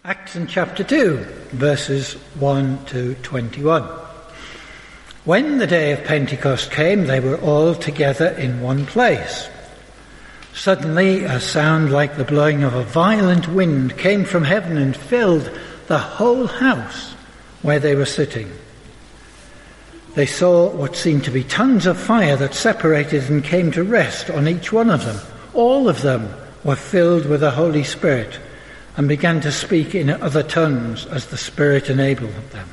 Acts in chapter 2, verses 1 to 21. When the day of Pentecost came, they were all together in one place. Suddenly a sound like the blowing of a violent wind came from heaven and filled the whole house where they were sitting. They saw what seemed to be tongues of fire that separated and came to rest on each one of them. All of them were filled with the Holy Spirit and began to speak in other tongues as the Spirit enabled them.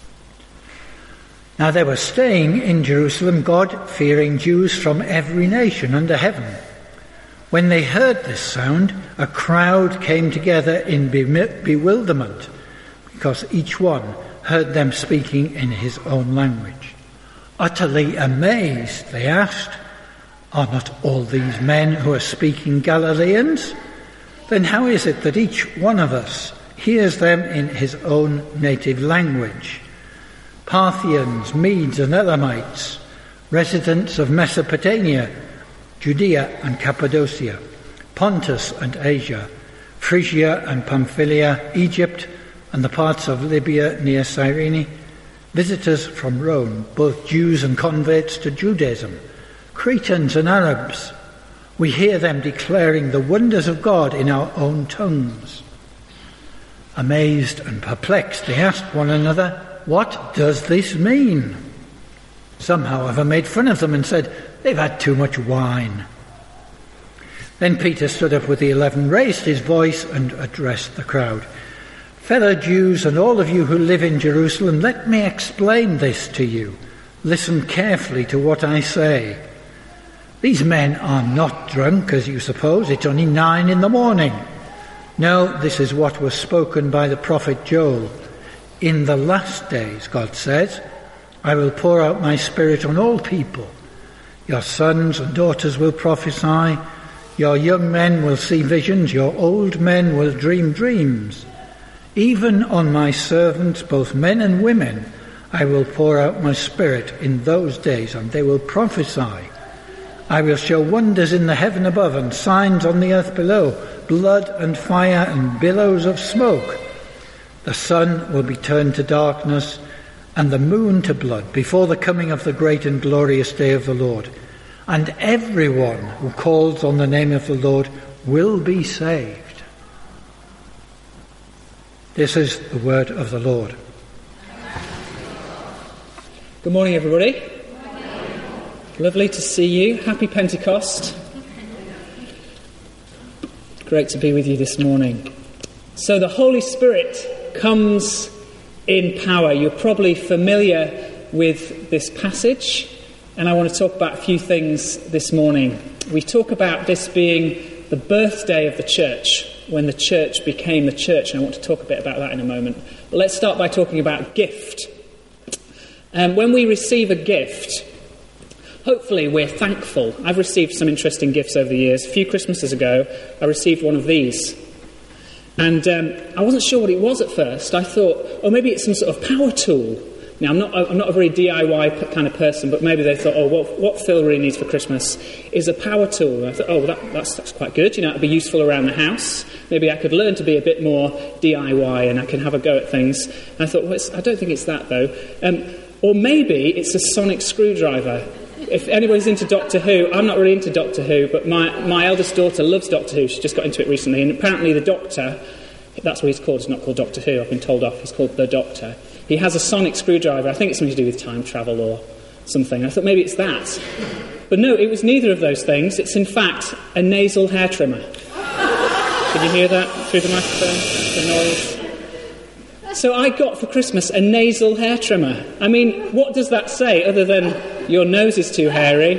Now they were staying in Jerusalem, God-fearing Jews from every nation under heaven. When they heard this sound, a crowd came together in bewilderment, because each one heard them speaking in his own language. Utterly amazed, they asked, "Are not all these men who are speaking Galileans? Then how is it that each one of us hears them in his own native language? Parthians, Medes and Elamites, residents of Mesopotamia, Judea and Cappadocia, Pontus and Asia, Phrygia and Pamphylia, Egypt and the parts of Libya near Cyrene, visitors from Rome, both Jews and converts to Judaism, Cretans and Arabs. We hear them declaring the wonders of God in our own tongues." Amazed and perplexed, they asked one another, "What does this mean?" Some, however, made fun of them and said, "They've had too much wine." Then Peter stood up with the 11, raised his voice and addressed the crowd. "Fellow Jews and all of you who live in Jerusalem, let me explain this to you. Listen carefully to what I say. These men are not drunk, as you suppose. It's only 9 a.m. No, this is what was spoken by the prophet Joel. In the last days, God says, I will pour out my spirit on all people. Your sons and daughters will prophesy. Your young men will see visions. Your old men will dream dreams. Even on my servants, both men and women, I will pour out my spirit in those days, and they will prophesy. I will show wonders in the heaven above and signs on the earth below, blood and fire and billows of smoke. The sun will be turned to darkness and the moon to blood before the coming of the great and glorious day of the Lord. And everyone who calls on the name of the Lord will be saved." This is the word of the Lord. Good morning, everybody. Lovely to see you. Happy Pentecost. Great to be with you this morning. So the Holy Spirit comes in power. You're probably familiar with this passage, and I want to talk about a few things this morning. We talk about this being the birthday of the church, when the church became the church, and I want to talk a bit about that in a moment. But let's start by talking about gift. When we receive a gift, hopefully we're thankful. I've received some interesting gifts over the years. A few Christmases ago, I received one of these. And I wasn't sure what it was at first. I thought, oh, maybe it's some sort of power tool. Now, I'm not a very DIY kind of person, but maybe they thought, oh, what Phil really needs for Christmas is a power tool. And I thought, oh, that's quite good. You know, it'd be useful around the house. Maybe I could learn to be a bit more DIY and I can have a go at things. And I thought, well, I don't think it's that, though. Or maybe it's a sonic screwdriver. If anybody's into Doctor Who, I'm not really into Doctor Who, but my eldest daughter loves Doctor Who. She just got into it recently, and apparently the Doctor, that's what he's called, it's not called Doctor Who, I've been told off, he's called the Doctor. He has a sonic screwdriver. I think it's something to do with time travel or something. I thought maybe it's that. But no, it was neither of those things. It's in fact a nasal hair trimmer. Can you hear that through the microphone? The noise. So I got for Christmas a nasal hair trimmer. I mean, what does that say other than your nose is too hairy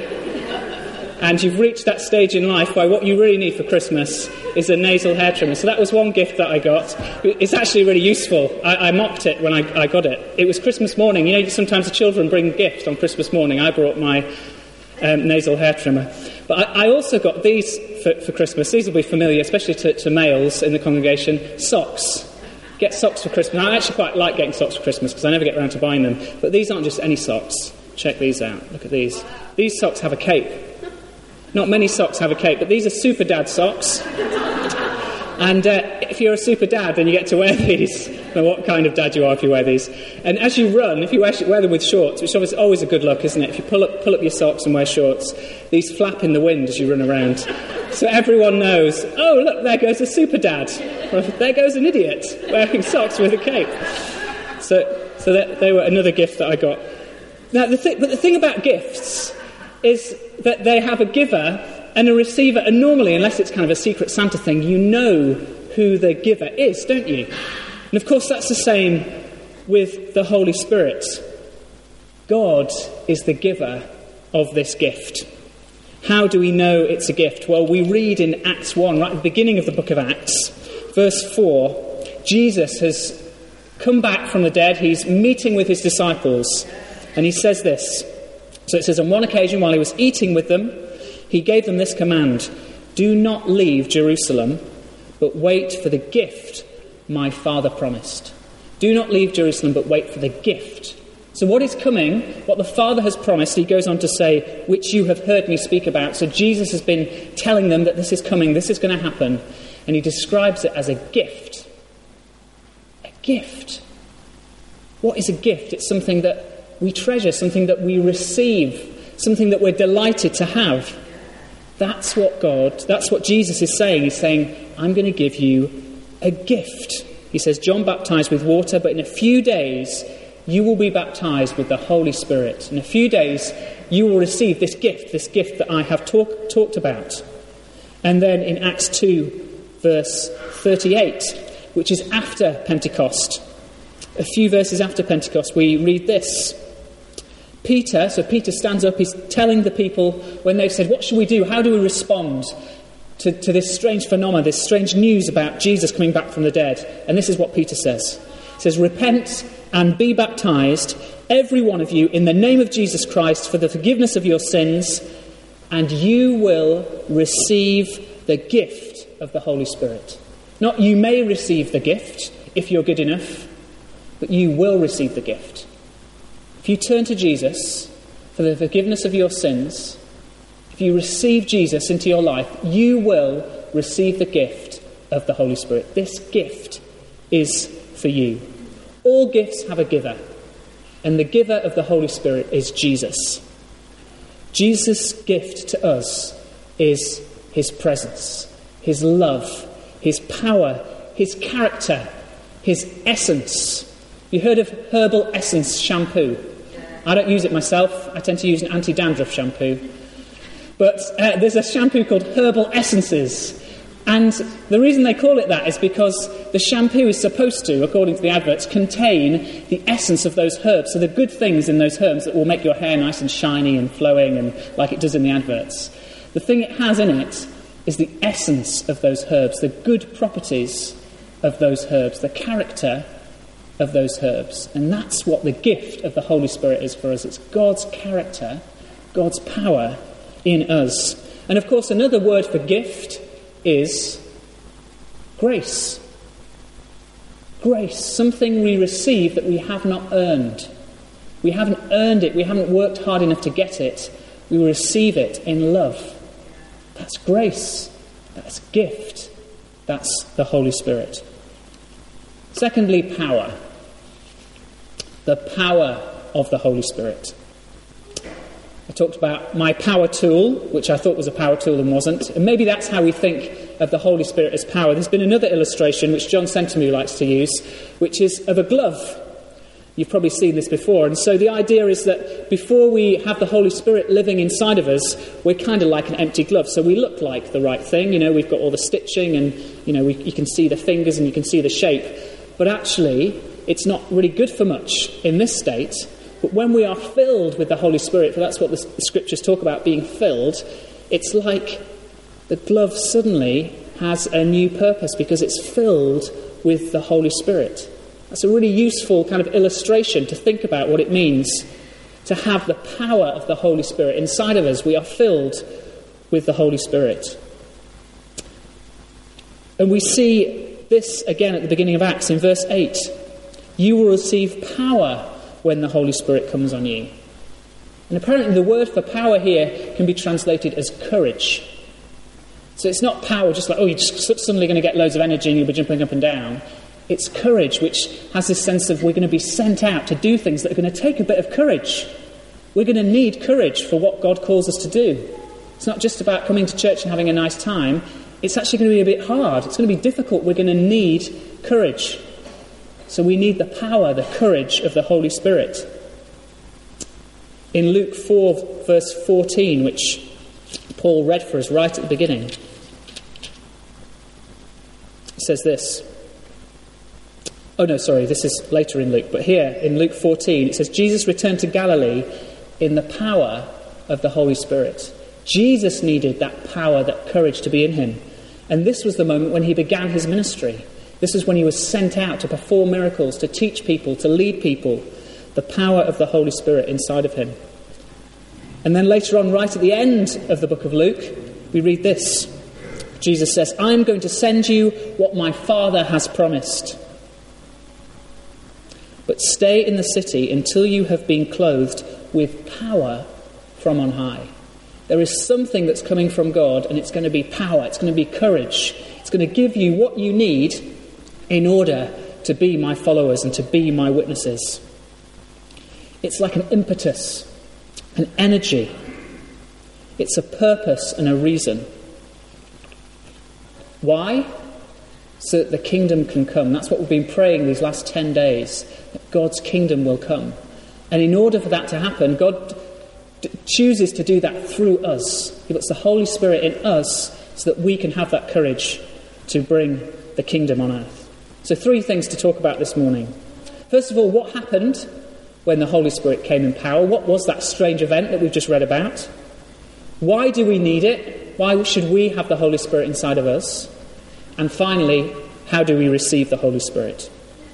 and you've reached that stage in life where what you really need for Christmas is a nasal hair trimmer? So that was one gift that I got. It's actually really useful. I mocked it when I got it. It was Christmas morning. You know, sometimes the children bring gifts on Christmas morning. I brought my nasal hair trimmer. But I also got these for Christmas. These will be familiar, especially to males in the congregation. Socks. Get socks for Christmas. I actually quite like getting socks for Christmas because I never get around to buying them. But these aren't just any socks. Check these out. Look at these. These socks have a cape. Not many socks have a cape, but these are Super Dad socks. And if you're a super dad, then you get to wear these. I don't know what kind of dad you are if you wear these. And as you run, if you wear them with shorts, which is always a good look, isn't it? If you pull up your socks and wear shorts, these flap in the wind as you run around. So everyone knows, oh, look, there goes a super dad. Or there goes an idiot wearing socks with a cape. So they were another gift that I got. Now, the thing about gifts is that they have a giver and a receiver, and normally, unless it's kind of a Secret Santa thing, you know who the giver is, don't you? And of course, that's the same with the Holy Spirit. God is the giver of this gift. How do we know it's a gift? Well, we read in Acts 1, right at the beginning of the book of Acts, verse 4, Jesus has come back from the dead. He's meeting with his disciples, and he says this. So it says, on one occasion, while he was eating with them, he gave them this command: do not leave Jerusalem, but wait for the gift my Father promised. Do not leave Jerusalem, but wait for the gift. So what is coming, what the Father has promised, he goes on to say, which you have heard me speak about. So Jesus has been telling them that this is coming, this is going to happen. And he describes it as a gift. A gift. What is a gift? It's something that we treasure, something that we receive, something that we're delighted to have. That's what Jesus is saying. He's saying, I'm going to give you a gift. He says, John baptized with water, but in a few days you will be baptized with the Holy Spirit. In a few days you will receive this gift that I have talked about. And then in Acts 2, verse 38, which is after Pentecost, a few verses after Pentecost, we read this. Peter stands up, he's telling the people, when they've said, what should we do? How do we respond to this strange phenomenon, this strange news about Jesus coming back from the dead? And this is what Peter says. He says, repent and be baptized, every one of you, in the name of Jesus Christ, for the forgiveness of your sins, and you will receive the gift of the Holy Spirit. Not you may receive the gift, if you're good enough, but you will receive the gift. If you turn to Jesus for the forgiveness of your sins, if you receive Jesus into your life, you will receive the gift of the Holy Spirit. This gift is for you. All gifts have a giver, and the giver of the Holy Spirit is Jesus. Jesus' gift to us is his presence, his love, his power, his character, his essence. You heard of Herbal Essence shampoo? I don't use it myself. I tend to use an anti-dandruff shampoo. But there's a shampoo called Herbal Essences. And the reason they call it that is because the shampoo is supposed to, according to the adverts, contain the essence of those herbs. So the good things in those herbs that will make your hair nice and shiny and flowing and like it does in the adverts. The thing it has in it is the essence of those herbs, the good properties of those herbs, the character of those herbs. And that's what the gift of the Holy Spirit is for us. It's God's character, God's power in us. And of course, another word for gift is grace. Grace, something we receive that we have not earned. We haven't earned it. We haven't worked hard enough to get it. We receive it in love. That's grace. That's gift. That's the Holy Spirit. Secondly, power. The power of the Holy Spirit. I talked about my power tool, which I thought was a power tool and wasn't. And maybe that's how we think of the Holy Spirit as power. There's been another illustration, which John Sentamu likes to use, which is of a glove. You've probably seen this before. And so the idea is that before we have the Holy Spirit living inside of us, we're kind of like an empty glove. So we look like the right thing. You know, we've got all the stitching and, you know, you can see the fingers and you can see the shape. But actually, it's not really good for much in this state. But when we are filled with the Holy Spirit, for that's what the scriptures talk about, being filled, it's like the glove suddenly has a new purpose because it's filled with the Holy Spirit. That's a really useful kind of illustration to think about what it means to have the power of the Holy Spirit inside of us. We are filled with the Holy Spirit. And we see this again at the beginning of Acts in verse 8. You will receive power when the Holy Spirit comes on you. And apparently the word for power here can be translated as courage. So it's not power just like, oh, you're just suddenly going to get loads of energy and you'll be jumping up and down. It's courage, which has this sense of we're going to be sent out to do things that are going to take a bit of courage. We're going to need courage for what God calls us to do. It's not just about coming to church and having a nice time. It's actually going to be a bit hard. It's going to be difficult. We're going to need courage. So we need the power, the courage of the Holy Spirit. In Luke 4, verse 14, which Paul read for us right at the beginning, it says this. Oh no, sorry, this is later in Luke. But here, in Luke 14, it says, Jesus returned to Galilee in the power of the Holy Spirit. Jesus needed that power, that courage to be in him. And this was the moment when he began his ministry. This was when he was sent out to perform miracles, to teach people, to lead people. The power of the Holy Spirit inside of him. And then later on, right at the end of the book of Luke, we read this. Jesus says, I'm going to send you what my Father has promised. But stay in the city until you have been clothed with power from on high. There is something that's coming from God, and it's going to be power, it's going to be courage. It's going to give you what you need in order to be my followers and to be my witnesses. It's like an impetus, an energy. It's a purpose and a reason. Why? So that the kingdom can come. That's what we've been praying these last 10 days, that God's kingdom will come. And in order for that to happen, God chooses to do that through us. He puts the Holy Spirit in us so that we can have that courage to bring the kingdom on earth. So 3 things to talk about this morning. First of all, what happened when the Holy Spirit came in power? What was that strange event that we've just read about? Why do we need it? Why should we have the Holy Spirit inside of us? And finally, how do we receive the Holy Spirit?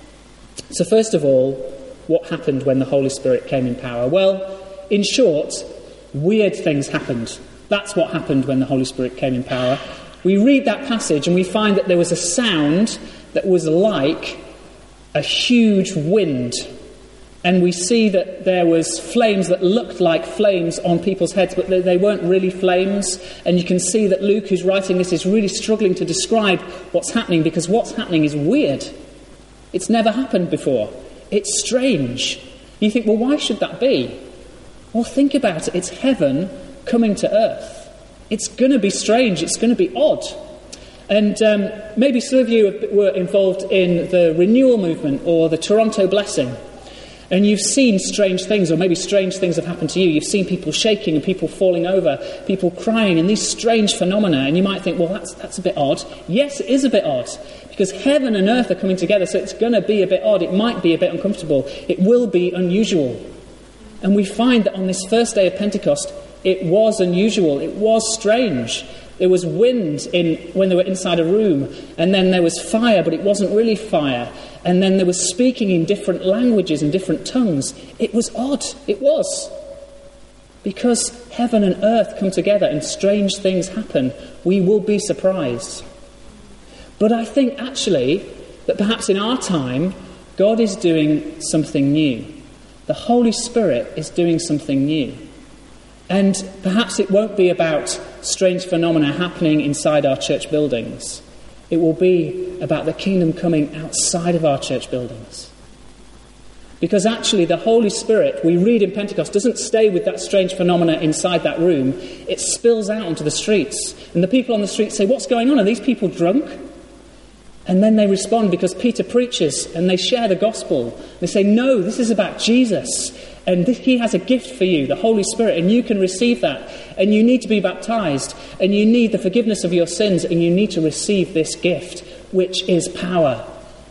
So first of all, what happened when the Holy Spirit came in power? Well, in short, weird things happened. That's what happened when the Holy Spirit came in power. We read that passage and we find that there was a sound that was like a huge wind. And we see that there was flames that looked like flames on people's heads, but they weren't really flames. And you can see that Luke, who's writing this, is really struggling to describe what's happening, because what's happening is weird. It's never happened before. It's strange. You think, well, why should that be? Well, think about it. It's heaven coming to earth. It's going to be strange. It's going to be odd. And maybe some of you were involved in the renewal movement or the Toronto blessing. And you've seen strange things, or maybe strange things have happened to you. You've seen people shaking and people falling over, people crying, and these strange phenomena. And you might think, well, that's a bit odd. Yes, it is a bit odd, because heaven and earth are coming together, so it's going to be a bit odd. It might be a bit uncomfortable. It will be unusual. And we find that on this first day of Pentecost, it was unusual. It was strange. There was wind when they were inside a room, and then there was fire, but it wasn't really fire. And then there was speaking in different languages and different tongues. It was odd. It was. Because heaven and earth come together and strange things happen, we will be surprised. But I think actually that perhaps in our time, God is doing something new. The Holy Spirit is doing something new. And perhaps it won't be about strange phenomena happening inside our church buildings. It will be about the kingdom coming outside of our church buildings. Because actually the Holy Spirit, we read in Pentecost, doesn't stay with that strange phenomena inside that room. It spills out onto the streets. And the people on the streets say, what's going on? Are these people drunk? And then they respond because Peter preaches and they share the gospel. They say, no, this is about Jesus. And he has a gift for you, the Holy Spirit, and you can receive that. And you need to be baptized, and you need the forgiveness of your sins, and you need to receive this gift, which is power.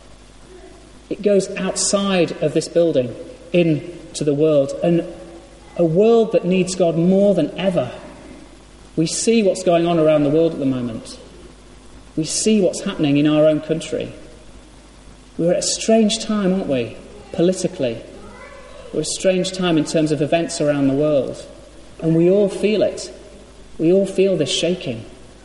It goes outside of this building into the world, and a world that needs God more than ever. We see what's going on around the world at the moment. We see what's happening in our own country. We're at a strange time, aren't we, politically? We're at a strange time in terms of events around the world. And we all feel it. We all feel this shaking.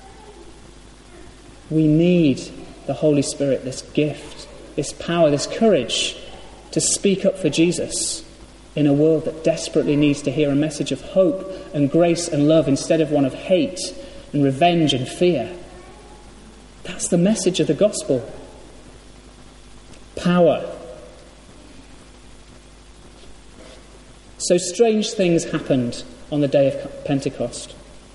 We need the Holy Spirit, this gift, this power, this courage to speak up for Jesus in a world that desperately needs to hear a message of hope and grace and love instead of one of hate and revenge and fear. That's the message of the gospel. Power. So strange things happened on the day of Pentecost.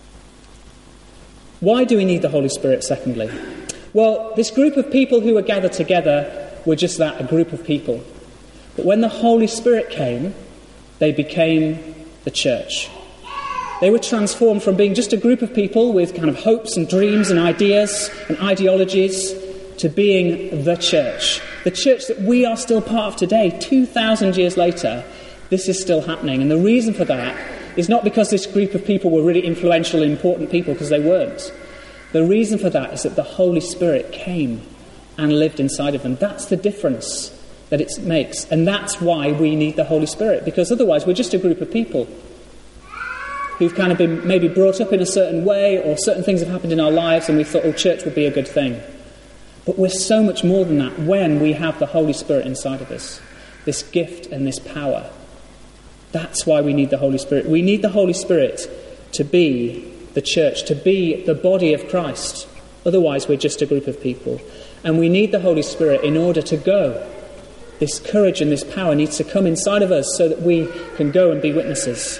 Why do we need the Holy Spirit, secondly? Well, this group of people who were gathered together were just that, a group of people. But when the Holy Spirit came, they became the church. They were transformed from being just a group of people with kind of hopes and dreams and ideas and ideologies to being the church. The church that we are still part of today, 2,000 years later, this is still happening. And the reason for that is not because this group of people were really influential and important people, because they weren't. The reason for that is that the Holy Spirit came and lived inside of them. That's the difference that it makes. And that's why we need the Holy Spirit, because otherwise we're just a group of people who've kind of been maybe brought up in a certain way, or certain things have happened in our lives and we thought, oh, church would be a good thing. But we're so much more than that when we have the Holy Spirit inside of us, this gift and this power. That's why we need the Holy Spirit. We need the Holy Spirit to be the church, to be the body of Christ. Otherwise, we're just a group of people. And we need the Holy Spirit in order to go. This courage and this power needs to come inside of us so that we can go and be witnesses.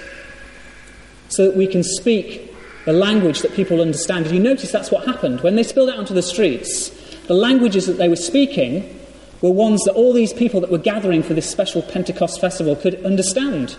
So that we can speak the language that people understand. And you notice that's what happened. When they spilled out onto the streets, the languages that they were speaking were ones that all these people that were gathering for this special Pentecost festival could understand.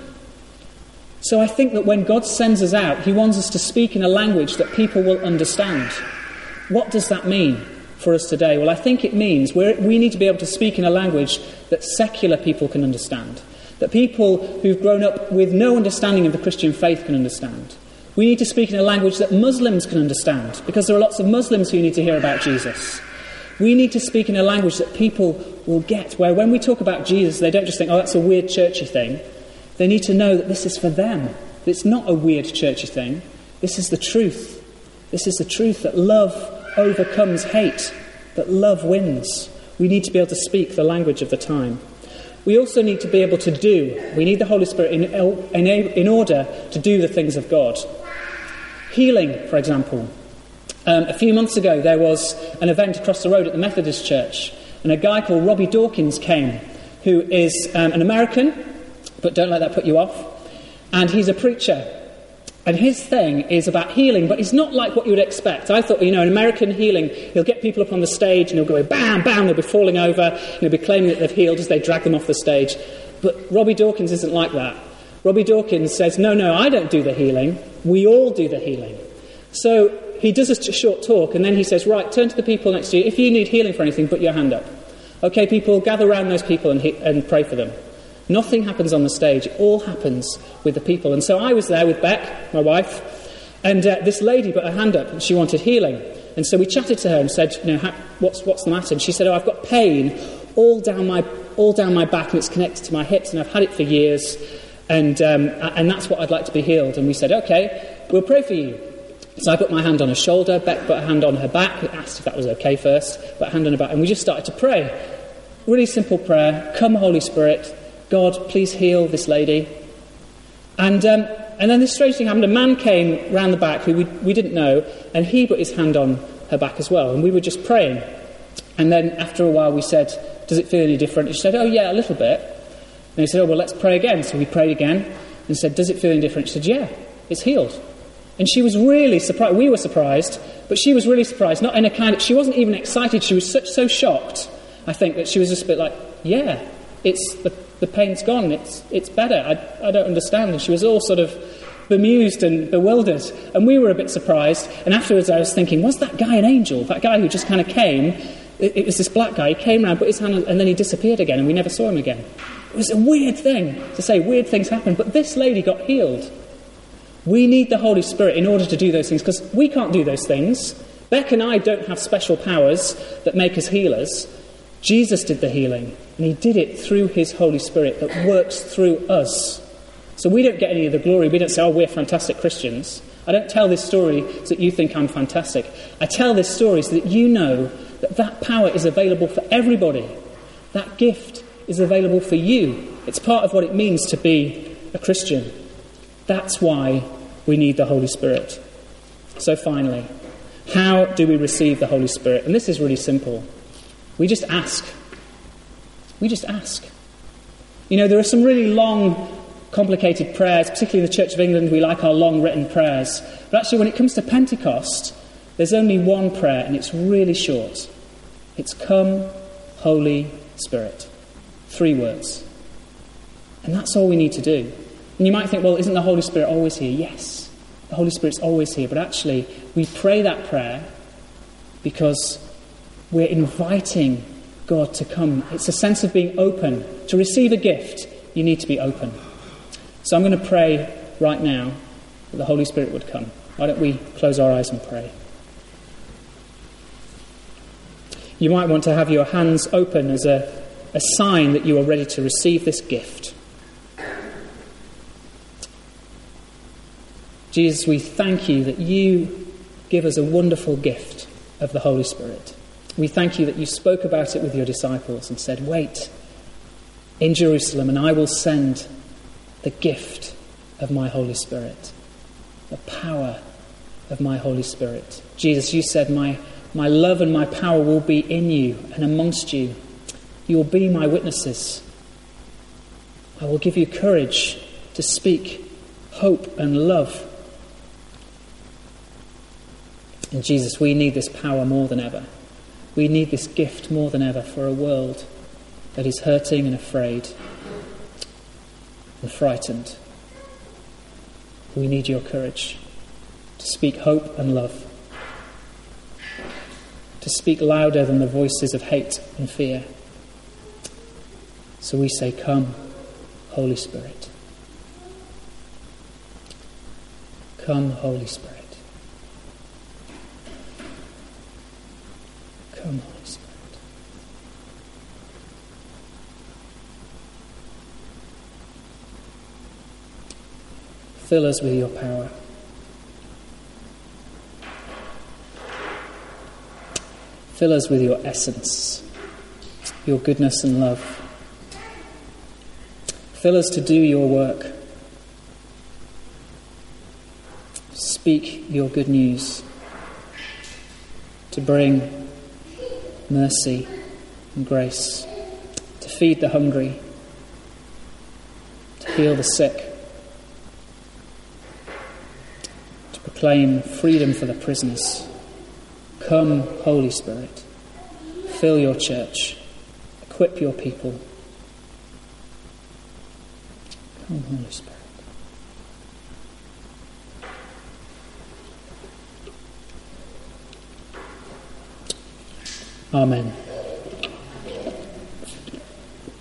So I think that when God sends us out, he wants us to speak in a language that people will understand. What does that mean for us today? Well, I think it means we need to be able to speak in a language that secular people can understand, that people who've grown up with no understanding of the Christian faith can understand. We need to speak in a language that Muslims can understand, because there are lots of Muslims who need to hear about Jesus. We need to speak in a language that people will get, where when we talk about Jesus, they don't just think, oh, that's a weird churchy thing. They need to know that this is for them. That it's not a weird churchy thing. This is the truth. This is the truth that love overcomes hate, that love wins. We need to be able to speak the language of the time. We also need to be able to do. We need the Holy Spirit in order to do the things of God. Healing, for example. A few months ago, there was an event across the road at the Methodist Church, and a guy called Robbie Dawkins came, who is an American, but don't let that put you off, and he's a preacher. And his thing is about healing, but it's not like what you would expect. I thought, an American healing, he'll get people up on the stage and he'll go bam, bam, they'll be falling over, and he'll be claiming that they've healed as they drag them off the stage. But Robbie Dawkins isn't like that. Robbie Dawkins says, no, I don't do the healing. We all do the healing. So he does a short talk, and then he says, right, turn to the people next to you. If you need healing for anything, put your hand up. Okay, people, gather around those people and pray for them. Nothing happens on the stage. It all happens with the people. And so I was there with Beck, my wife, and this lady put her hand up and she wanted healing. And so we chatted to her and said, what's the matter? And she said, I've got pain all down my back, and it's connected to my hips, and I've had it for years, and that's what I'd like to be healed. And we said, okay, we'll pray for you. So I put my hand on her shoulder, Beck put her hand on her back, asked if that was okay first, put her hand on her back, and we just started to pray. Really simple prayer. Come, Holy Spirit. God, please heal this lady. And then this strange thing happened. A man came round the back who we didn't know, and he put his hand on her back as well. And we were just praying. And then after a while we said, does it feel any different? She said, oh yeah, a little bit. And he said, oh, well, let's pray again. So we prayed again and said, does it feel any different? She said, yeah, it's healed. And she was really surprised. We were surprised, but she was really surprised. Not in a kind of, she wasn't even excited. She was so shocked, I think, that she was just a bit like, yeah, it's the pain's gone. It's better. I don't understand. And she was all sort of bemused and bewildered. And we were a bit surprised. And afterwards I was thinking, was that guy an angel? That guy who just kind of came, it was this black guy. He came around, put his hand on, and then he disappeared again, and we never saw him again. It was a weird thing to say. Weird things happen. But this lady got healed. We need the Holy Spirit in order to do those things, because we can't do those things. Beck and I don't have special powers that make us healers. Jesus did the healing, and he did it through his Holy Spirit that works through us. So we don't get any of the glory. We don't say, oh, we're fantastic Christians. I don't tell this story so that you think I'm fantastic. I tell this story so that you know that power is available for everybody. That gift is available for you. It's part of what it means to be a Christian. That's why we need the Holy Spirit. So finally, how do we receive the Holy Spirit? And this is really simple. We just ask. We just ask. You know, there are some really long, complicated prayers, particularly in the Church of England. We like our long written prayers. But actually, when it comes to Pentecost, there's only one prayer, and it's really short. It's "Come, Holy Spirit." 3 words. And that's all we need to do. And you might think, well, isn't the Holy Spirit always here? Yes, the Holy Spirit's always here. But actually, we pray that prayer because we're inviting God to come. It's a sense of being open. To receive a gift, you need to be open. So I'm going to pray right now that the Holy Spirit would come. Why don't we close our eyes and pray? You might want to have your hands open as a sign that you are ready to receive this gift. Jesus, we thank you that you give us a wonderful gift of the Holy Spirit. We thank you that you spoke about it with your disciples and said, "Wait in Jerusalem and I will send the gift of my Holy Spirit, the power of my Holy Spirit." Jesus, you said, my love and my power will be in you and amongst you. You will be my witnesses. I will give you courage to speak hope and love. And Jesus, we need this power more than ever. We need this gift more than ever for a world that is hurting and afraid and frightened. We need your courage to speak hope and love, to speak louder than the voices of hate and fear. So we say, "Come, Holy Spirit. Come, Holy Spirit. Come, Holy Spirit." Fill us with your power. Fill us with your essence, your goodness and love. Fill us to do your work. Speak your good news. To bring mercy and grace. To feed the hungry. To heal the sick. To proclaim freedom for the prisoners. Come, Holy Spirit. Fill your church. Equip your people. Come, Holy Spirit. Amen.